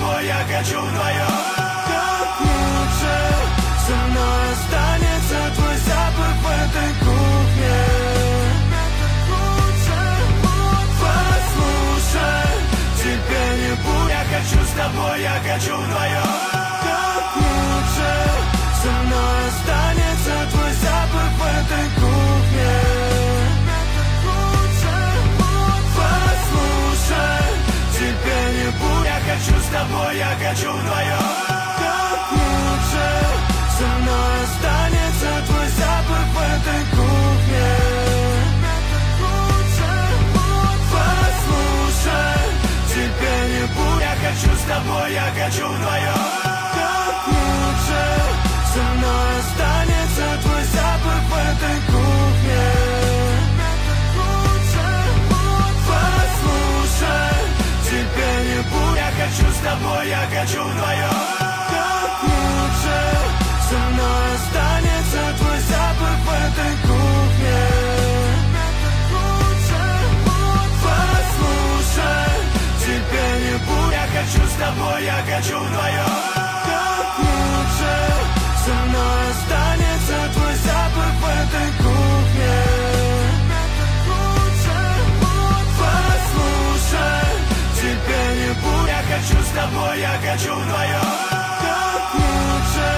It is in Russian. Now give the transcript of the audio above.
тобой я хочу вдвоем. Как лучше, со мной останется твой запах в этой кухне. Послушай, теперь не будь. Я хочу с тобой, я хочу вдвоем. Как лучше, со мной останется твой запах в этой кухне. Послушай, теперь не будь. Я хочу с тобой, я хочу вдвоем. Как лучше, со мной останется твой запах в этой кухне. Послушай, теперь не будь. Я хочу с тобой, я хочу вдвоем. Как лучше, со мной останется твой запах в этой кухне. Послушай, теперь не будь. Я хочу с тобой, я хочу вдвоем. Как лучше, со мной останется твой запах в этой кухне. Послушай, теперь не будь. Я хочу с тобой, я хочу вдвоем. Как лучше, со мной останется.